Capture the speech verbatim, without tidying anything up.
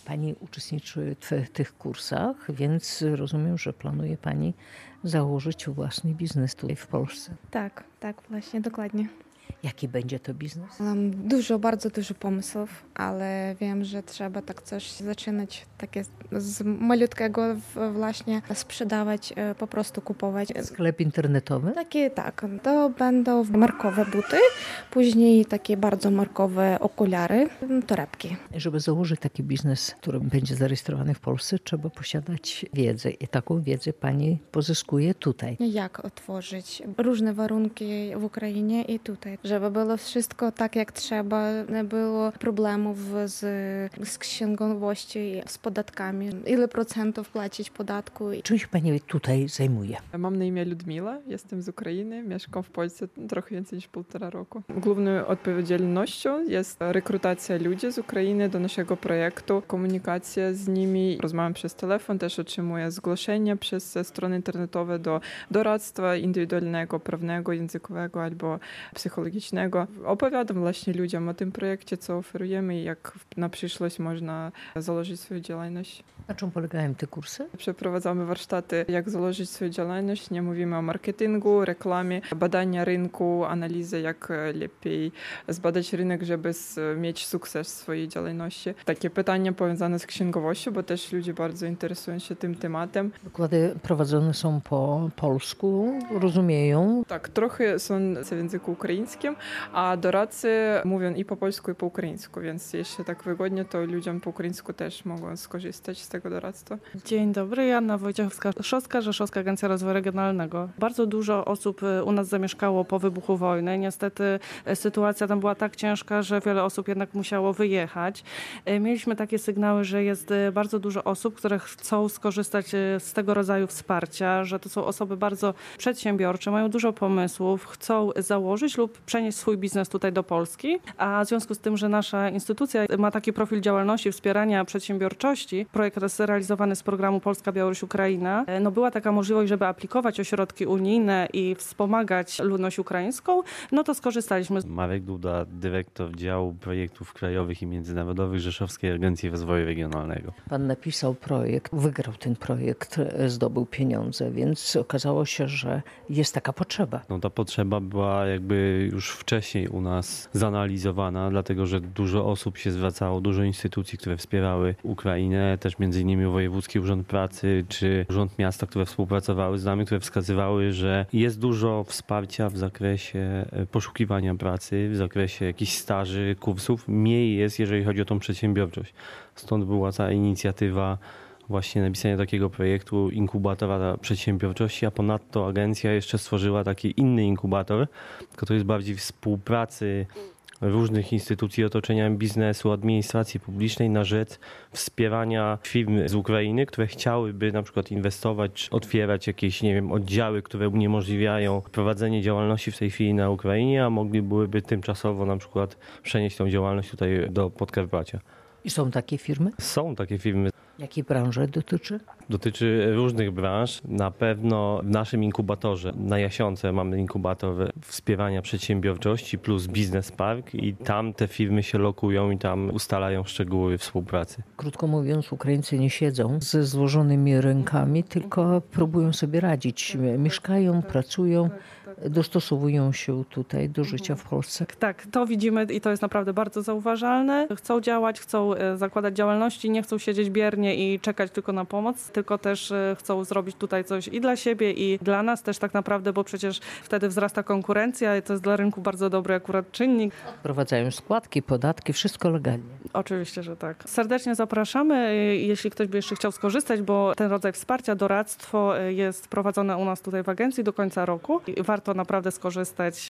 Pani uczestniczy w tych kursach, więc rozumiem, że planuje Pani założyć własny biznes tutaj w Polsce. Tak, tak, właśnie, dokładnie. Jaki będzie to biznes? Mam dużo, bardzo dużo pomysłów, ale wiem, że trzeba tak coś zaczynać takie z malutkiego właśnie sprzedawać, po prostu kupować. Sklep internetowy? Takie tak, to będą markowe buty, później takie bardzo markowe okulary, torebki. Żeby założyć taki biznes, który będzie zarejestrowany w Polsce, trzeba posiadać wiedzę i taką wiedzę Pani pozyskuje tutaj. Jak otworzyć różne warunki w Ukrainie i tutaj, żeby było wszystko tak jak trzeba, nie było problemów z, z księgowością, z podatkami, ile procentów płacić podatku. Czym się Pani tutaj zajmuje? Mam na imię Людмила, jestem z Ukrainy, mieszkam w Polsce trochę więcej niż półtora roku. Główną odpowiedzialnością jest rekrutacja ludzi z Ukrainy do naszego projektu, komunikacja z nimi. Rozmawiam przez telefon, też otrzymuję zgłoszenia przez strony internetowe do doradztwa indywidualnego, prawnego, językowego albo psychologicznego. Opowiadam właśnie ludziom o tym projekcie, co oferujemy i jak na przyszłość można założyć swoją działalność. Na czym polegają te kursy? Przeprowadzamy warsztaty, jak założyć swoją działalność. Nie mówimy o marketingu, reklamie, badania rynku, analizy, jak lepiej zbadać rynek, żeby mieć sukces w swojej działalności. Takie pytania powiązane z księgowością, bo też ludzie bardzo interesują się tym tematem. Wykłady prowadzone są po polsku, rozumieją? Tak, trochę są w języku ukraińskim, a doradcy mówią i po polsku, i po ukraińsku, więc jeśli tak wygodnie, to ludziom po ukraińsku też mogą skorzystać z tego doradztwa. Dzień dobry, Joanna Wojciechowska-Szostka, Rzeszowska Agencja Rozwoju Regionalnego. Bardzo dużo osób u nas zamieszkało po wybuchu wojny. Niestety sytuacja tam była tak ciężka, że wiele osób jednak musiało wyjechać. Mieliśmy takie sygnały, że jest bardzo dużo osób, które chcą skorzystać z tego rodzaju wsparcia, że to są osoby bardzo przedsiębiorcze, mają dużo pomysłów, chcą założyć lub przenieść swój biznes tutaj do Polski, a w związku z tym, że nasza instytucja ma taki profil działalności wspierania przedsiębiorczości, projekt jest realizowany z programu Polska, Białoruś, Ukraina, no była taka możliwość, żeby aplikować o środki unijne i wspomagać ludność ukraińską, no to skorzystaliśmy. Marek Duda, dyrektor działu projektów krajowych i międzynarodowych Rzeszowskiej Agencji Rozwoju Regionalnego. Pan napisał projekt, wygrał ten projekt, zdobył pieniądze, więc okazało się, że jest taka potrzeba. No ta potrzeba była jakby już wcześniej u nas zanalizowana, dlatego że dużo osób się zwracało, dużo instytucji, które wspierały Ukrainę, też między innymi Wojewódzki Urząd Pracy czy Urząd Miasta, które współpracowały z nami, które wskazywały, że jest dużo wsparcia w zakresie poszukiwania pracy, w zakresie jakichś staży, kursów. Mniej jest, jeżeli chodzi o tą przedsiębiorczość. Stąd była cała inicjatywa właśnie napisania takiego projektu inkubatora przedsiębiorczości, a ponadto agencja jeszcze stworzyła taki inny inkubator, który jest bardziej współpracy różnych instytucji otoczenia biznesu, administracji publicznej na rzecz wspierania firm z Ukrainy, które chciałyby na przykład inwestować, czy otwierać jakieś, nie wiem, oddziały, które uniemożliwiają prowadzenie działalności w tej chwili na Ukrainie, a moglibyby tymczasowo na przykład przenieść tą działalność tutaj do Podkarpacia. I są takie firmy? Są takie firmy. Jakiej branży dotyczy? Dotyczy różnych branż. Na pewno w naszym inkubatorze na Jasionce mamy inkubator wspierania przedsiębiorczości plus Biznes Park i tam te firmy się lokują i tam ustalają szczegóły współpracy. Krótko mówiąc, Ukraińcy nie siedzą ze złożonymi rękami, tylko próbują sobie radzić. Mieszkają, pracują, dostosowują się tutaj do życia w Polsce. Tak, to widzimy i to jest naprawdę bardzo zauważalne. Chcą działać, chcą zakładać działalności, nie chcą siedzieć biernie i czekać tylko na pomoc, tylko też chcą zrobić tutaj coś i dla siebie, i dla nas też tak naprawdę, bo przecież wtedy wzrasta konkurencja i to jest dla rynku bardzo dobry akurat czynnik. Wprowadzają składki, podatki, wszystko legalnie. Oczywiście, że tak. Serdecznie zapraszamy, jeśli ktoś by jeszcze chciał skorzystać, bo ten rodzaj wsparcia, doradztwo jest prowadzone u nas tutaj w agencji do końca roku. Warto naprawdę skorzystać